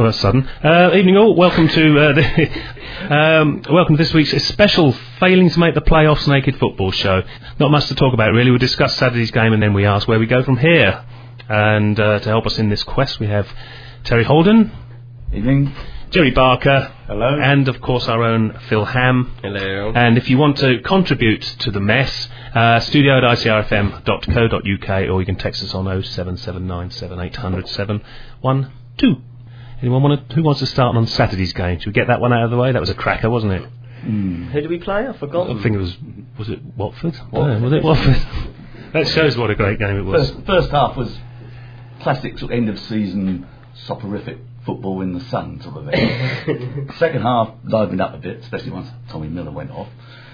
Well, that's sudden. Evening all. Welcome to welcome to this week's special failing to make the playoffs naked football show. Not much to talk about really. We'll discuss Saturday's game and then we ask where we go from here. And to help us in this quest we have Terry Holden. Evening. Jerry Barker. Hello. And of course our own Phil Ham. Hello. And if you want to contribute to the mess, studio@icrfm.co.uk, or you can text us on 0779 7800 712. Who wants to start on Saturday's game? Should we get that one out of the way? That was a cracker, wasn't it? Who did we play? I forgot. I think it was it Watford? Was it Watford? That shows what a great game it was. First half was classic sort of end of season soporific football in the sun sort of thing. Second half livened up a bit, especially once Tommy Miller went off.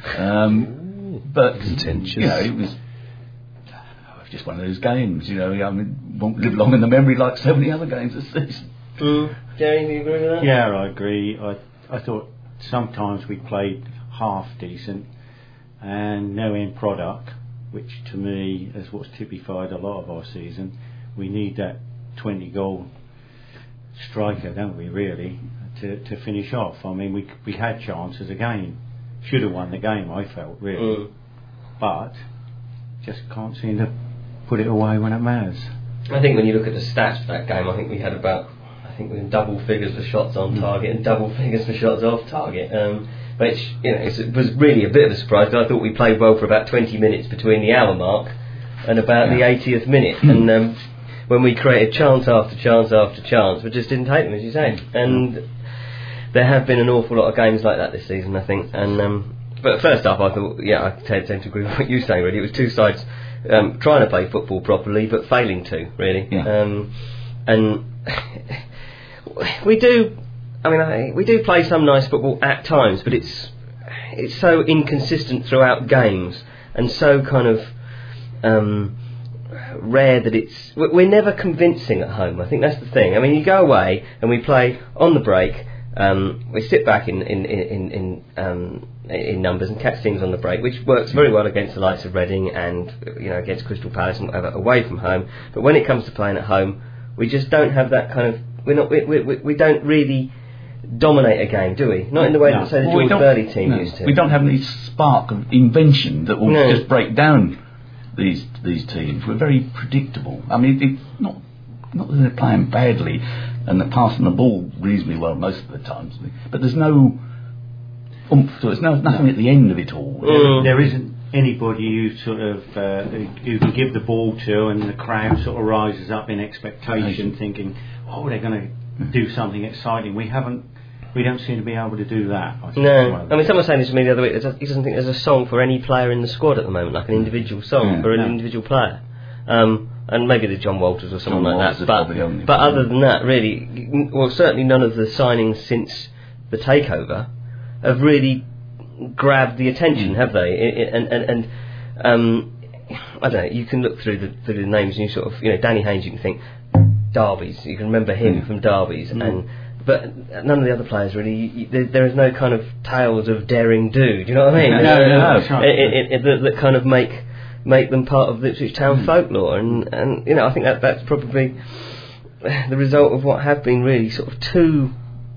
But contentious. It was just one of those games. Won't live long in the memory like so many other games this season. Jerry, do you agree with that? Yeah, I agree. I thought sometimes we played half decent and no end product, which to me is what's typified a lot of our season. We need that 20 goal striker, don't we, really, to finish off. I mean, we had chances again. Should have won the game, I felt, really. But just can't seem to put it away when it matters. I think when you look at the stats for that game, I think we had we had double figures for shots on target and double figures for shots off target. Which, it was really a bit of a surprise, because I thought we played well for about 20 minutes between the hour mark and about the 80th minute. And when we created chance after chance after chance, we just didn't take them, as you say. And there have been an awful lot of games like that this season, I think. And but first off, I thought, I tend to agree with what you say, really. It was two sides trying to play football properly, but failing to, really. Yeah. And we do play some nice football at times, but it's so inconsistent throughout games, and so kind of rare that we're never convincing at home. I think that's the thing. I mean, you go away and we play on the break. We sit back in numbers and catch things on the break, which works very well against the likes of Reading and against Crystal Palace and whatever, away from home. But when it comes to playing at home, we just don't have that kind of. We don't really dominate a game, do we? Not in the way that say the George Burley team used to. We don't have any spark of invention that will just break down these teams. We're very predictable. I mean, it's not that they're playing badly and they're passing the ball reasonably well most of the times, but there's no oomph to it. There's nothing at the end of it all. There isn't anybody who sort of who can give the ball to, and the crowd sort of rises up in expectation, thinking, they're going to do something exciting. We don't seem to be able to do that. No, I mean, someone was saying this to me the other week. He doesn't think there's a song for any player in the squad at the moment, like an individual song for an individual player. And maybe the John Walters or something like that. But other than that, really, certainly none of the signings since the takeover have really grabbed the attention, have they? And I don't know. You can look through the names and you sort of, Danny Haynes. You can think Derbies. You can remember him from Derbies, but none of the other players really. There is no kind of tales of daring do. Do you know what I mean? No. That kind of make them part of the Ipswich Town folklore, and I think that's probably the result of what have been really sort of two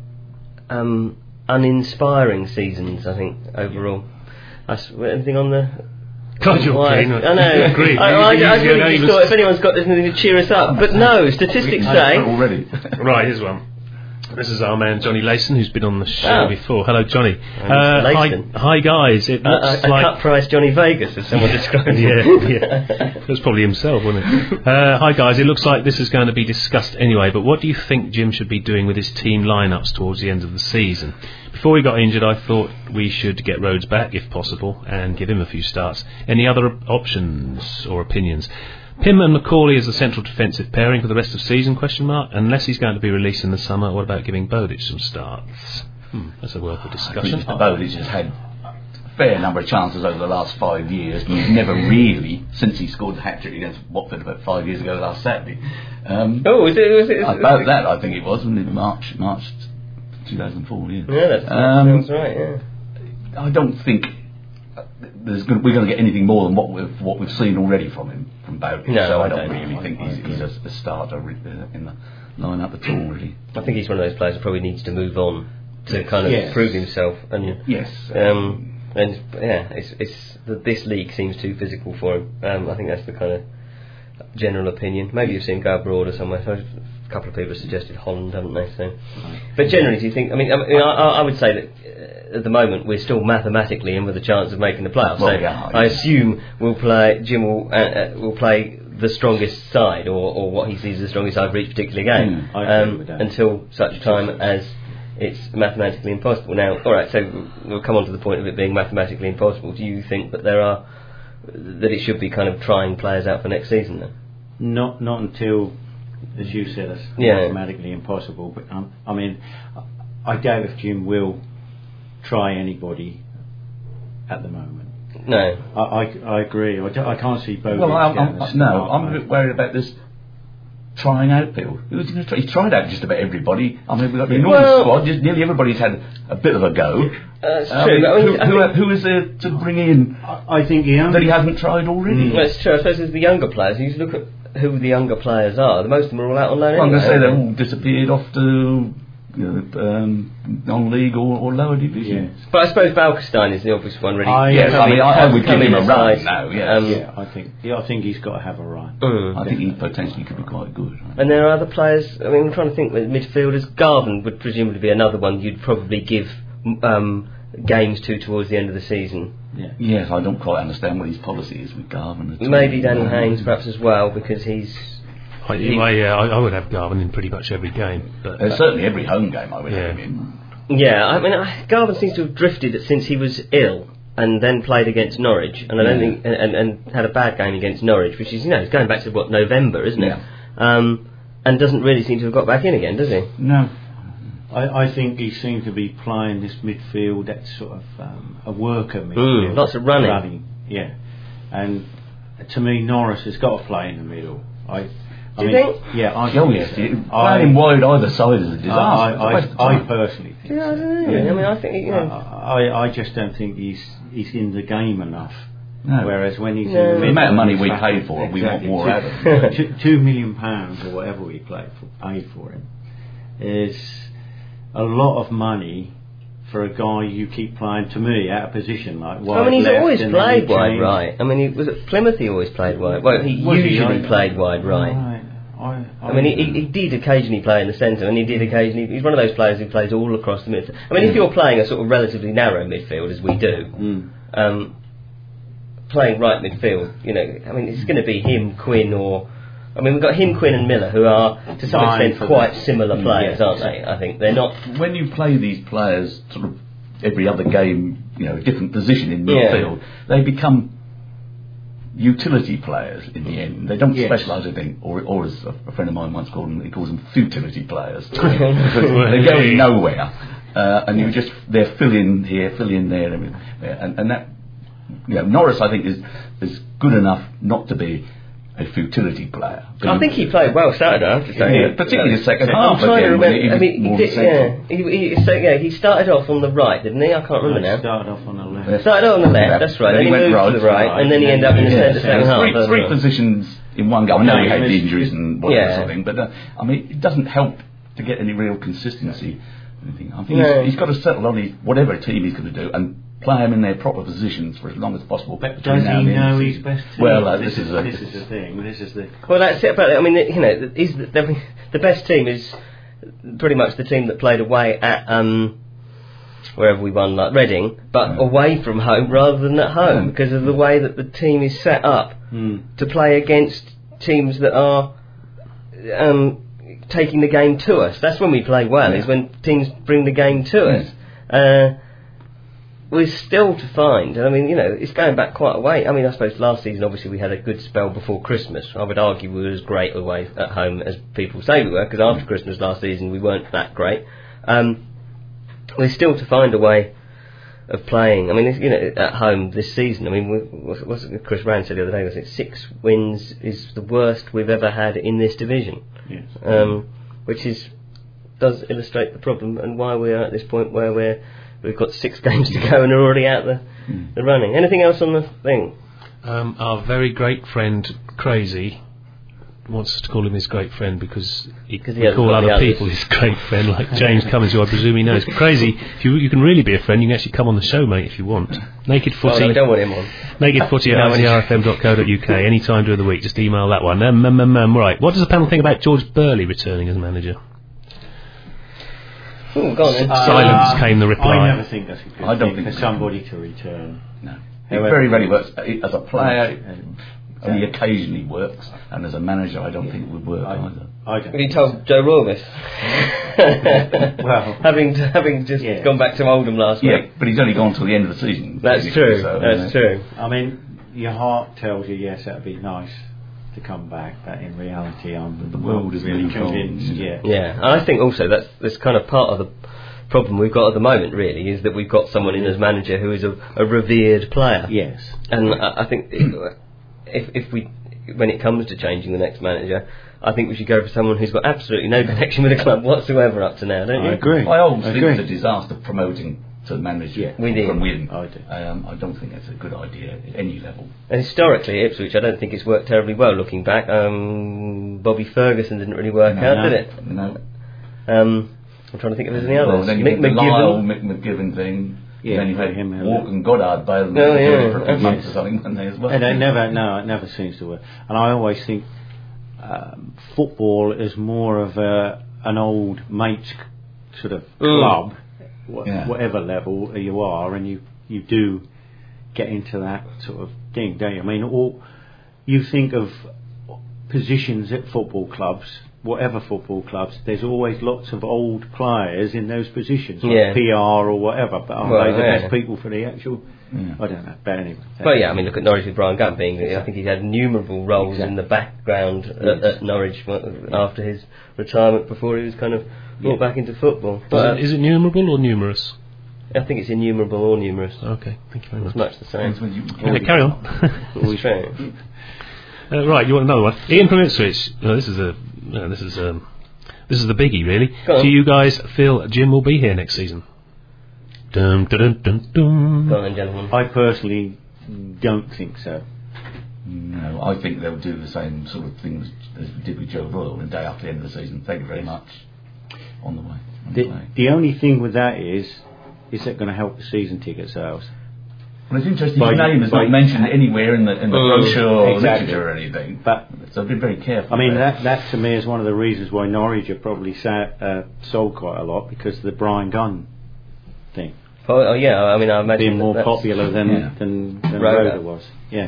uninspiring seasons, I think, overall. Anything on the... God, you're keen. I know. I agree. I really just thought if anyone's got anything to cheer us up, but no, statistics say... already. Right, here's one. This is our man Johnny Layson, who's been on the show before. Hello, Johnny. Hi, guys. It looks like cut price Johnny Vegas, as someone described it. Yeah. It was probably himself, wasn't it? Hi, guys. It looks like this is going to be discussed anyway. But what do you think Jim should be doing with his team lineups towards the end of the season? Before he got injured, I thought we should get Rhodes back, if possible, and give him a few starts. Any other options or opinions? Pym and Macaulay as a central defensive pairing for the rest of the season, ? Unless he's going to be released in the summer, what about giving Bowditch some starts? That's a worth of discussion. Mr. Bowditch has had a fair number of chances over the last 5 years, and he's never really, since he scored the hat-trick against Watford about 5 years ago last Saturday. Was it? About that, I think it was, wasn't it? March 2004, yeah. Yeah, that sounds right, yeah. I don't think we're going to get anything more than what we've seen already from him, from Bowditch. No, so I don't really think he's a starter in line-up at all, really. I think he's one of those players who probably needs to move on to kind of prove himself. And this league seems too physical for him. I think that's the kind of general opinion. Maybe you've seen him go abroad or somewhere. So a couple of people have suggested Holland, haven't they? So, but generally, do you think? I would say that at the moment we're still mathematically in with a chance of making the playoffs. Well, so I assume Jim will play the strongest side, or what he sees as the strongest side for each particular game, until such time as it's mathematically impossible. Now, all right, so we'll come on to the point of it being mathematically impossible. Do you think that that it should be kind of trying players out for next season then? Not until, as you said, it's mathematically impossible. But I doubt if Jim will try anybody at the moment. No, I agree. I can't see both. Well, I'm a bit worried about this trying out people. Who's going to try? He's tried out just about everybody. I mean, we've got the enormous squad. Just nearly everybody's had a bit of a go. That's true. Who is there to bring in? I think that he hasn't tried already. That's true. I suppose there's the younger players. You look at who the younger players are. Most of them are all out on loan. I'm going to say they've all disappeared off to non-league or lower division. Yes. But I suppose Balkestein is the obvious one, really. I would give him a run now. I think he's got to have a run. I think he potentially could be quite good. Right? And there are other players. I mean, I'm trying to think with midfielders. Garvin would presumably be another one you'd probably give games to towards the end of the season. Yeah. Yes, I don't quite understand what his policy is with Garvin. Maybe Danny Haynes perhaps as well, because he's. I would have Garvin in pretty much every game. But certainly every home game I would have him in. Yeah, I mean, Garvin seems to have drifted since he was ill and then played against Norwich, and I don't think and had a bad game against Norwich, which is it's going back to November, isn't it? And doesn't really seem to have got back in again, does he? No. I think he seemed to be playing this midfield, that sort of a worker midfield. Lots of running. Yeah. And to me, Norris has got to play in the middle. Do you think? Yeah, playing wide either side is a disaster. I personally think. Yeah, I don't know. I mean, I think I just don't think he's in the game enough. No. Whereas when he's in the amount of money we paid for him, we want more out of him. £2 million or whatever we paid for him is a lot of money for a guy you keep playing, to me, out of position, like wide. I mean, he's left, always played wide right. I mean, he was at Plymouth. He always played wide. Well, he usually played wide right. I mean, he did occasionally play in the centre, and he did occasionally. He's one of those players who plays all across the midfield. I mean, if you're playing a sort of relatively narrow midfield, as we do, playing right midfield, I mean, it's going to be him, Quinn, or. I mean, we've got him, Quinn and Miller, who are, to some extent, quite similar players, aren't they? I think they're not... When you play these players sort of every other game, different position in midfield, they become utility players in the end. They don't specialise in anything, or as a friend of mine once called them, he calls them futility players. They're going nowhere. And they're fill in here, fill in there, and that... Norris, I think, is good enough not to be a futility player. I think he played well Saturday, I have to say. Yeah, particularly the second half. I'm trying to remember. I mean, he started off on the right, didn't he? I can't remember now. Started off on the left. Started off on the left, that's right. Then he moved to the right, and then he ended up in the centre second half. Three positions in one go. I know he had the injuries and whatever sort of thing, but I mean, it doesn't help to get any real consistency. I think he's got to settle on whatever team he's going to do and play them in their proper positions for as long as possible. Does he know his best team? Well, this is the thing. This is the. Well, that's it. But I mean, is the best team is pretty much the team that played away at wherever we won, like Reading, but away from home rather than at home because of the way that the team is set up to play against teams that are. Taking the game to us. That's when we play well, is when teams bring the game to us. We're still to find, I mean, it's going back quite a way. I mean, I suppose last season, obviously, we had a good spell before Christmas. I would argue we were as great away at home as people say we were, because after Christmas last season, we weren't that great. We're still to find a way of playing. I mean, at home this season, I mean, what's Chris Rand said the other day, was it 6 wins is the worst we've ever had in this division. Yes. Which does illustrate the problem and why we are at this point where we've got 6 games to go and are already out the running. Anything else on the thing? Our very great friend Crazy wants us to call him his great friend because we hasn't call got other the people his great friend, like James Cummins, who I presume he knows. Crazy. If you can really be a friend, you can actually come on the show, mate, if you want. Naked Footy. Oh, no, we don't want him on. Naked Footy at icrfm.co.uk. Any time during the week, just email that one. Right. What does the panel think about George Burley returning as manager? Ooh, go on then. Silence came the reply. I never think that's a good thing for somebody to return. No. It very rarely works. As a player, only occasionally works, and as a manager, I don't think it would work either. Have you told Joe Royle this? Well, having just gone back to Oldham last week. Yeah, but he's only gone till the end of the season. That's true. So, that's true. I mean, your heart tells you yes, that'd be nice to come back, but in reality, the world is really convinced. Yeah, and I think also that's kind of part of the problem we've got at the moment. Really, is that we've got someone in as manager who is a revered player. Yes, and I think if we, when it comes to changing the next manager, I think we should go for someone who's got absolutely no connection with the club whatsoever up to now. Don't you? I agree. I always think it's a disaster promoting to manager from within. I do. I don't think that's a good idea at any level. And historically, Ipswich, I don't think it's worked terribly well. Looking back, Bobby Ferguson didn't really work out, did it? No. I'm trying to think if there's any others. Then Mick McGivern thing. Yeah, then you had Walk and Goddard bailing for a few months or something, weren't they, as well? And it never seems to work. And I always think football is more of an old mates sort of club, whatever level you are, and you do get into that sort of thing, don't you? I mean, you think of positions at football clubs, whatever football clubs, there's always lots of old players in those positions, like PR or whatever, but are they the best people for the actual... I don't know, but anyway. Well, I mean, look at Norwich with Brian Gunn being... I think he's had innumerable roles in the background at Norwich after his retirement, before he was kind of brought back into football. But is it numerable or numerous? I think it's innumerable or numerous. Okay, thank you very much. It's much the same. Carry on. Always true. Right, you want another one? Ian from Ipswich. This is the biggie, really. Do you guys feel Jim will be here next season? Dum, dum, dum, dum. Go on, gentlemen. I personally don't think so. No, I think they'll do the same sort of things as we did with Joe Royle the day after the end of the season. Thank you very much. On the way. The only thing with that is that going to help the season ticket sales? Well, it's interesting. His name is not mentioned anywhere in the brochure or literature or anything. But so I've been very careful. I mean, that to me is one of the reasons why Norwich have probably sold quite a lot, because of the Brian Gunn thing. Oh yeah, I mean, I imagine being more popular than Rhoda was. Yeah.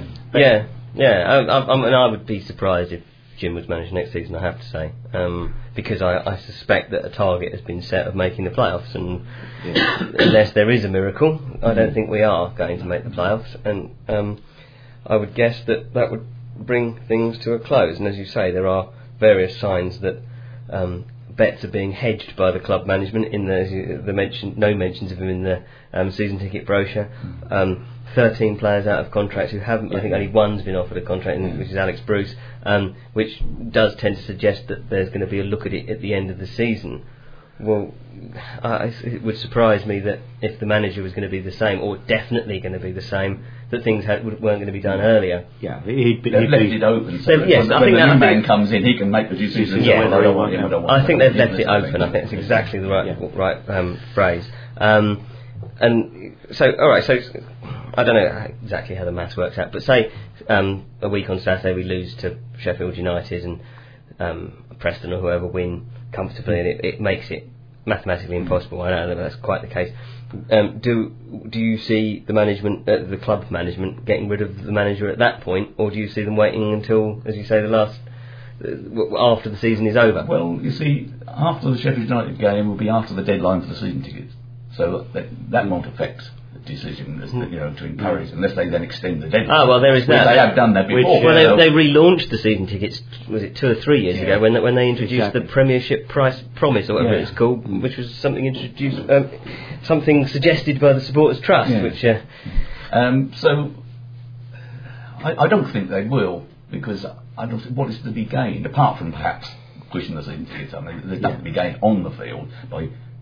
I would be surprised if Jim was managed next season, I have to say, because I suspect that a target has been set of making the playoffs, and unless there is a miracle, I don't think we are going to make the playoffs, and I would guess that would bring things to a close. And as you say, there are various signs that bets are being hedged by the club management. In the no mentions of him in the season ticket brochure. 13 players out of contract who haven't. I think only one's been offered a contract, which is Alex Bruce, which does tend to suggest that there's going to be a look at it at the end of the season. Well, it would surprise me that if the manager was going to be the same, or definitely going to be the same, that things weren't going to be done earlier. Yeah, he'd left it open. So yes, I think the new man comes in, he can make the decisions. Yeah, I think they've left it open. I think that's exactly the right phrase. And so, all right. So I don't know exactly how the maths works out, but say a week on Saturday we lose to Sheffield United and Preston or whoever win comfortably, and it makes it mathematically impossible. I don't know if that's quite the case. Do you see the management, the club management, getting rid of the manager at that point, or do you see them waiting until, as you say, the last after the season is over? Well, you see, after the Sheffield United game will be after the deadline for the season tickets, so that won't affect the decision, to encourage, unless they then extend the deadline. Oh well, there is that. They have done that before. They relaunched the season tickets. Was it 2 or 3 years ago when they introduced the Premiership Price Promise or whatever it's called, which was something introduced, something suggested by the Supporters Trust, which. So I don't think they will, because I don't think what is to be gained apart from perhaps pushing the season tickets. I mean, there's nothing to be gained on the field by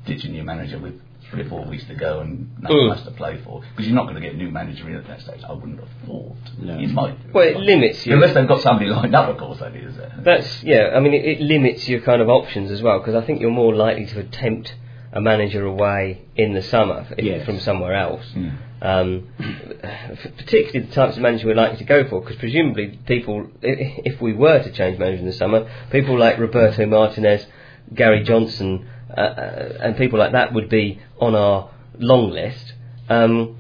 ditching your manager with 3 or 4 weeks to go and nothing much to play for, because you're not going to get a new manager in at that stage. I wouldn't have thought. No. You might. Well, it limits you. Unless they've got somebody lined up, of course, that is. That's, yeah, I mean, it limits your kind of options as well, because I think you're more likely to tempt a manager away in the summer from somewhere else. Particularly the types of manager we're likely to go for, because presumably people, if we were to change manager in the summer, people like Roberto Martinez, Gary Johnson, and people like that would be on our long list. And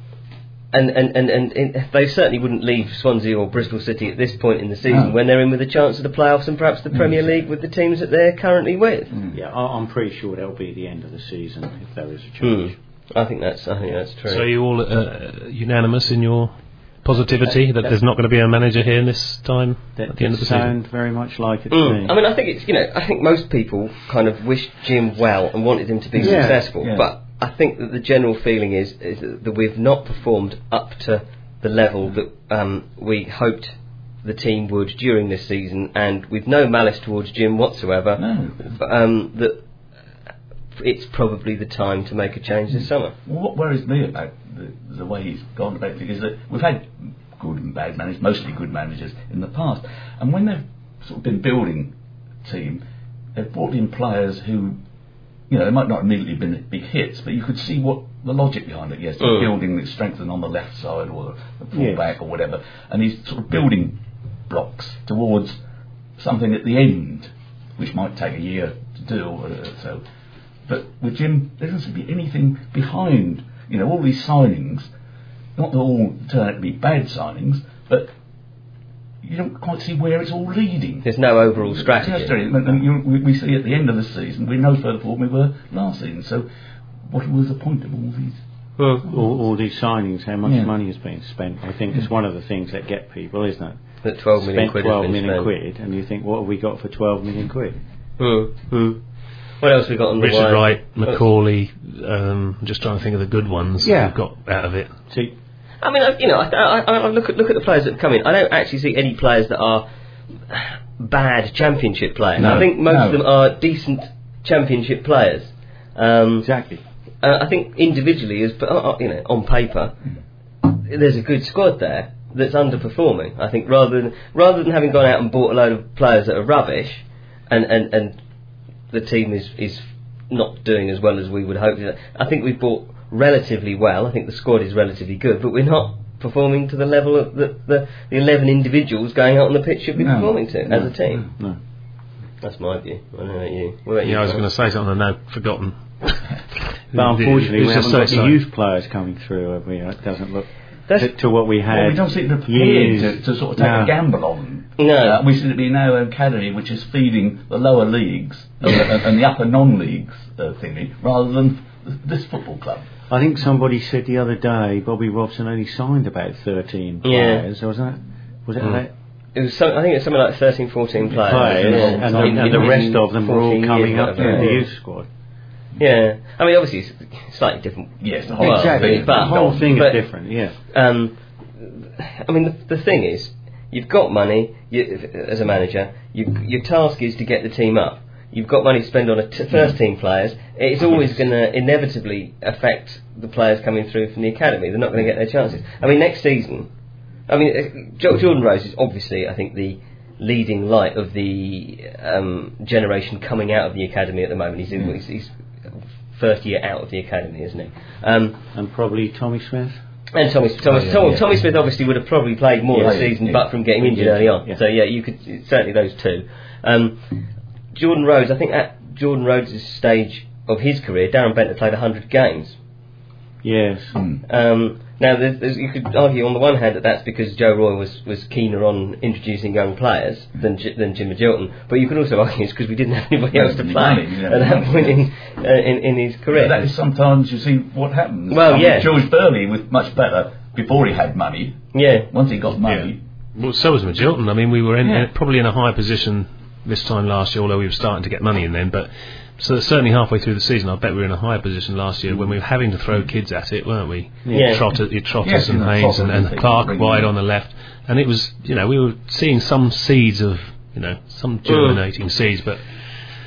they certainly wouldn't leave Swansea or Bristol City at this point in the season when they're in with a chance of the playoffs and perhaps the Premier League with the teams that they're currently with. Yeah, I'm pretty sure that'll be the end of the season if there is a change. I think that's true. So are you all unanimous in your positivity that there's not going to be a manager here this time at the end of the season? Sound very much like it to me. I mean, I think it's I think most people kind of wish Jim well and wanted him to be successful, but I think that the general feeling is that we've not performed up to the level that we hoped the team would during this season, and we've no malice towards Jim whatsoever. That it's probably the time to make a change this summer. Well, what worries me about the way he's gone about it is that we've had good and bad managers, mostly good managers in the past, and when they've sort of been building a team, they've brought in players who, they might not immediately been big hits, but you could see what the logic behind it. Yes, they're building it, strengthen on the left side or the full back or whatever, and he's sort of building blocks towards something at the end, which might take a year to do or so. But with Jim, there doesn't seem to be anything behind, all these signings. Not that all turn out to be bad signings, but you don't quite see where it's all leading. There's no overall strategy. And we see at the end of the season, we're no further forward than we were last season. So what was the point of all these? All these signings, how much money is being spent? I think it's one of the things that get people, isn't it? That 12 million quid has been 12 million spent. quid, and you think, what have we got for 12 million quid? What else we got on the Richard wire? Wright, Macaulay, just trying to think of the good ones that we've got out of it. See, I mean, I look at the players that have come in. I don't actually see any players that are bad championship players. I think most of them are decent championship players. exactly. I think individually, on paper, there's a good squad there that's underperforming. I think rather than having gone out and bought a load of players that are rubbish, and the team is not doing as well as we would hope. I think we've bought relatively well. I think the squad is relatively good, but we're not performing to the level of the 11 individuals going out on the pitch should be performing to as a team. No. That's my view. I don't know about you. What about you? I was going to say something and I've now forgotten. But unfortunately, we haven't got the youth players coming through. It doesn't look to what we had. Well, we don't seem to be prepared to sort of take a gamble on. No. We seem to be now an academy which is feeding the lower leagues and the upper non-leagues thingy, rather than this football club. I think somebody said the other day Bobby Robson only signed about 13 players. Was it that? It was I think it's something like 13, 14 players. And the rest of them were all coming up in the youth squad. Yeah, I mean, obviously it's slightly different. Yes, the whole exactly. thing, the whole thing is different. Yeah. I mean, the thing is, you've got money as a manager. Your task is to get the team up. You've got money to spend on first team players. It's always going to inevitably affect the players coming through from the academy. They're not going to get their chances. I mean, next season, Jordan Rose is obviously, I think, the leading light of the generation coming out of the academy at the moment. He's first year out of the academy, isn't he? And probably Tommy Smith. And Tommy Smith obviously would have probably played more this season, but from getting injured early on. Yeah. So you could certainly those two. Jordan Rhodes, I think at Jordan Rhodes' stage of his career, Darren Bentner played 100 games. Yes. Now, you could argue on the one hand that that's because Joe Roy was keener on introducing young players than Jim Magilton, but you could also argue it's because we didn't have anybody else to play at that point in his career. That is sometimes you see what happens. Well, George Burley was much better before he had money. Yeah. Once he got money. Yeah. Well, so was Magilton. I mean, we were probably in a higher position this time last year, although we were starting to get money in then, but so certainly halfway through the season, I bet we were in a higher position last year when we were having to throw kids at it, weren't we? Yeah. Trotters and Haynes and Clark wide on the left, and it was, we were seeing some seeds of, some germinating seeds, but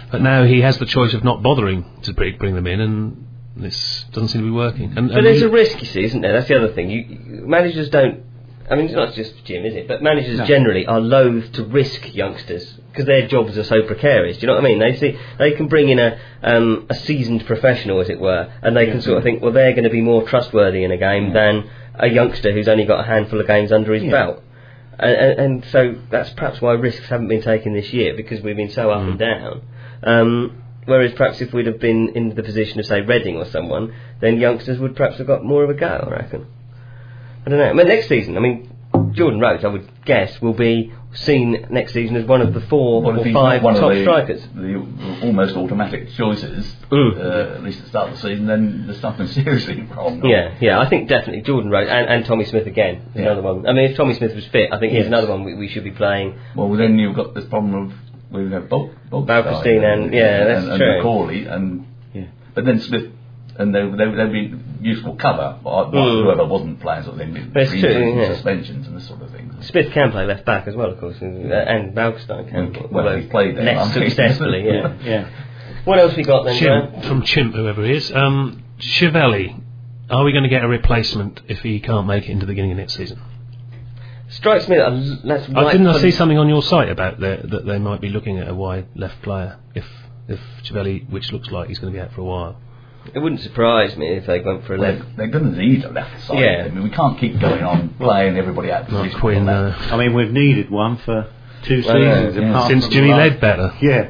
But now he has the choice of not bothering to bring them in, and this doesn't seem to be working. But there's a risk, you see, isn't there? That's the other thing. Managers don't. I mean, it's not just Jim, is it? But managers generally are loath to risk youngsters because their jobs are so precarious. Do you know what I mean? They can bring in a seasoned professional, as it were, and they can sort of think, well, they're going to be more trustworthy in a game than a youngster who's only got a handful of games under his belt. And so that's perhaps why risks haven't been taken this year, because we've been so up and down. Whereas perhaps if we'd have been in the position of, say, Reading or someone, then youngsters would perhaps have got more of a go, I reckon. I don't know. I mean, next season, Jordan Rhodes, I would guess, will be seen next season as one of the 4 or 5 top strikers. The almost automatic choices, at least at the start of the season, then there's something seriously wrong. Yeah, I think definitely Jordan Rhodes and Tommy Smith again is another one. I mean, if Tommy Smith was fit, I think he's another one we should be playing. Well, then you've got this problem of we've got Balkestein and that's true. Macaulay but then Smith. And they'd be useful cover, whoever wasn't playing, sort of thing, suspensions and this sort of thing. Smith can play left back as well, of course, and Balkestein can. Well, he's played there less successfully, What else we got then? From Chimp, whoever he is. Chiavelli, are we going to get a replacement if he can't make it into the beginning of next season? Strikes me that's right. Didn't I see something on your site about that they might be looking at a wide left player if Chiavelli, which looks like he's going to be out for a while. It wouldn't surprise me if they went for a left. They're going to need a left side. Yeah. I mean, we can't keep going on playing everybody out. Not Quinn. I mean, we've needed one for 2 seasons. Since Jimmy Ledbetter. Yeah.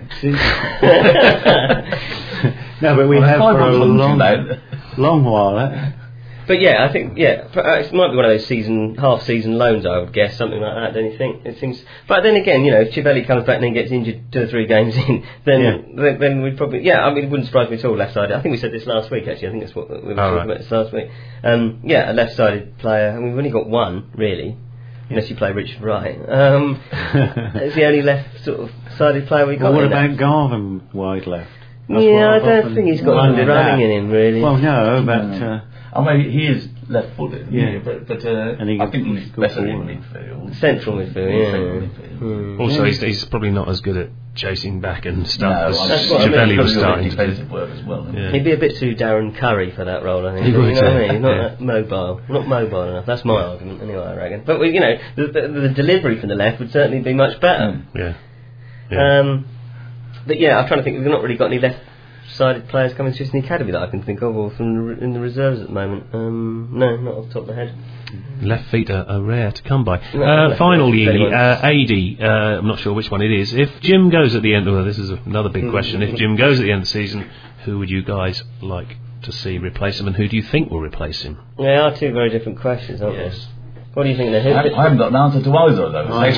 No, but we have for a long while. But yeah, I think it might be one of those half-season loans, I would guess, something like that. Don't you think? It seems. But then again, if Chiavelli comes back and then gets injured 2 or 3 games in, then we'd probably it wouldn't surprise me at all. Left-sided. I think we said this last week. Actually, I think that's what we were talking about this last week. A left-sided player. I mean, we've only got one really, unless you play Richard Wright. It's the only left sort of sided player we got. Well, what about Garvin wide left? I don't think he's got any running in him really. Well, no, but. He is left-footed, but I think he's better in midfield. Central midfield, Also, he's probably not as good at chasing back and stuff as Chiavelli was starting to do. Work as well. Yeah. He'd be a bit too Darren Curry for that role, I think. He would, He's not that mobile. Not mobile enough. That's my argument, anyway, I reckon. But, the delivery from the left would certainly be much better. Yeah. But I'm trying to think. We've not really got any left-sided players coming through the academy that I can think of, or in the reserves at the moment. No, not off the top of the head. Left feet are rare to come by. Finally, AD, I'm not sure which one it is. If Jim goes at the end, this is another big question. If Jim goes at the end of the season, who would you guys like to see replace him, and who do you think will replace him? They are 2 very different questions, aren't they? What do you think? I haven't got an answer to either of those. I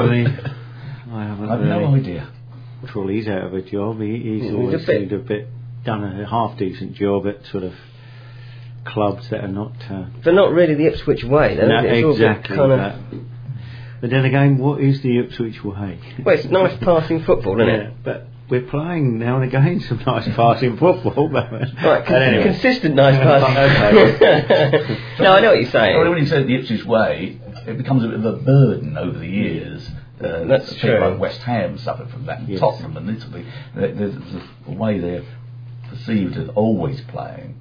have no idea. Well, he's out of a job. He's always seemed done a half decent job at sort of clubs that are not. They're not really the Ipswich way, though. Exactly. But then again, what is the Ipswich way? Well, it's nice passing football, isn't it? But we're playing now and again some nice passing football. Right, consistent nice passing. No, I know what you're saying. When you say the Ipswich way, it becomes a bit of a burden over the years. That's true. Like West Ham suffered from that, and Tottenham and Italy. There's the way they're perceived as always playing.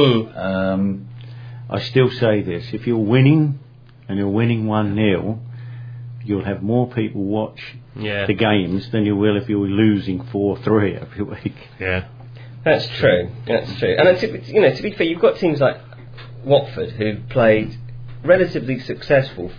I still say this: if you're winning and you're winning 1-0, you'll have more people watch the games than you will if you're losing 4-3 every week. Yeah, that's true. And to be fair, you've got teams like Watford who played relatively successfully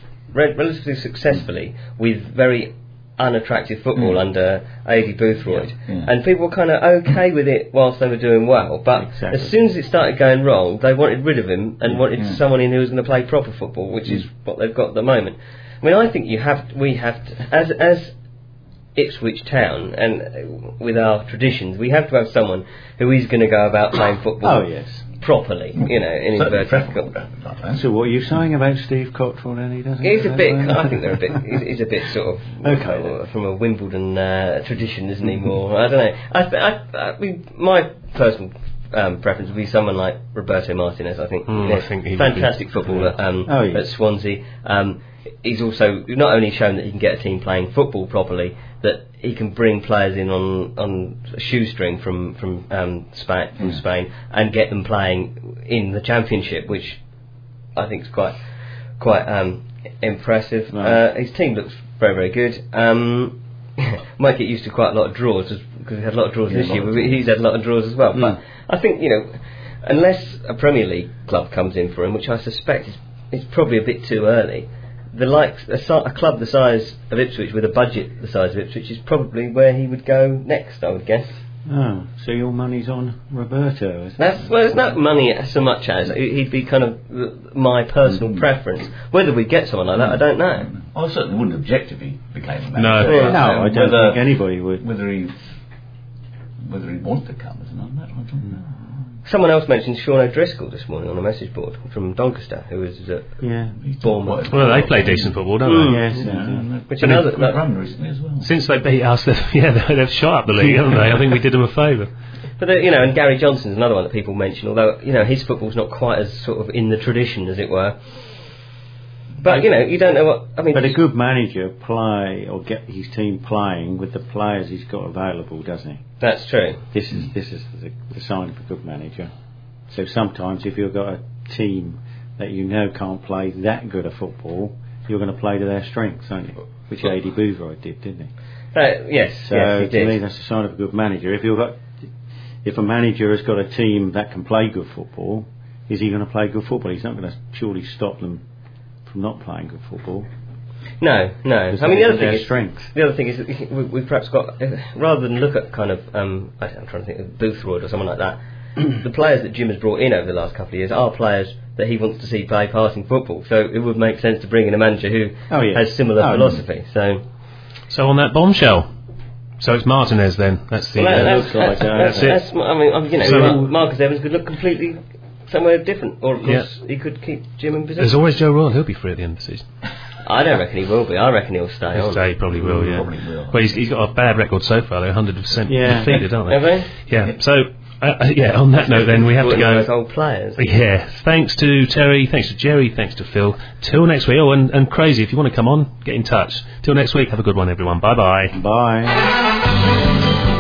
with very unattractive football under Adi Boothroyd, and people were kind of okay with it whilst they were doing well, but as soon as it started going wrong, they wanted rid of him and wanted someone in who was going to play proper football, which is what they've got at the moment. I mean, I think we have to, as Ipswich Town, and with our traditions, we have to have someone who is going to go about playing football properly, in inverted commas. So what are you saying about Steve Cottrell then? He doesn't. He's a bit. I think they're a bit. He's a bit sort of from a Wimbledon tradition, isn't he? More. I don't know. I mean, my personal preference would be someone like Roberto Martinez. I think, I think he fantastic footballer at Swansea. He's also not only shown that he can get a team playing football properly, that he can bring players in on a shoestring from Spain and get them playing in the Championship, which I think is quite impressive. Right. His team looks very, very good. Might get used to quite a lot of draws because we had a lot of draws this year. He's had a lot of draws as well. But I think, unless a Premier League club comes in for him, which I suspect is probably a bit too early, a club the size of Ipswich with a budget the size of Ipswich is probably where he would go next, I would guess. Oh, so your money's on Roberto? It's not money so much as he'd be kind of my personal preference. Whether we get someone like that, I don't know. I certainly wouldn't object if he became a manager. No, I don't think anybody would. Whether he wants to come, I don't know. Someone else mentioned Sean O'Driscoll this morning on a message board from Doncaster, who was at Bournemouth. Well, they play decent football, don't they? Yes, which another good run recently as well. Since they beat us, they've shot up the league, haven't they? I think we did them a favour. But and Gary Johnson's another one that people mention, although his football's not quite as sort of in the tradition, as it were. But you don't know what I mean. But a good manager get his team playing with the players he's got available, doesn't he? That's true. This is the sign of a good manager. So sometimes if you've got a team that can't play that good a football, you're going to play to their strengths, aren't you? Which Adi Boothroyd did, didn't he? Yes, so yes, he did. To me, that's a sign of a good manager. If a manager has got a team that can play good football, is he going to play good football? He's not going to surely stop them from not playing good football. No. I mean, the other thing is that we've perhaps got, rather than look at kind of, I'm trying to think of Boothroyd or someone like that, the players that Jim has brought in over the last couple of years are players that he wants to see play passing football. So it would make sense to bring in a manager who has similar philosophy. So on that bombshell. So it's Martinez then. That's the. That's it. Marcus Evans could look completely somewhere different, or of course he could keep Jim in position. There's always Joe Royle. He'll be free at the end of the season. I don't reckon he will be. I reckon he'll stay on. He probably will, yeah. Probably will. Well, he's got a bad record so far. They're 100% defeated, aren't they? Have they? Yeah. So, on that note, then we have to go. Those old players. Yeah. Thanks to Terry. Thanks to Jerry. Thanks to Phil. Till next week. Oh, and Crazy, if you want to come on, get in touch. Till next week. Have a good one, everyone. Bye-bye. Bye.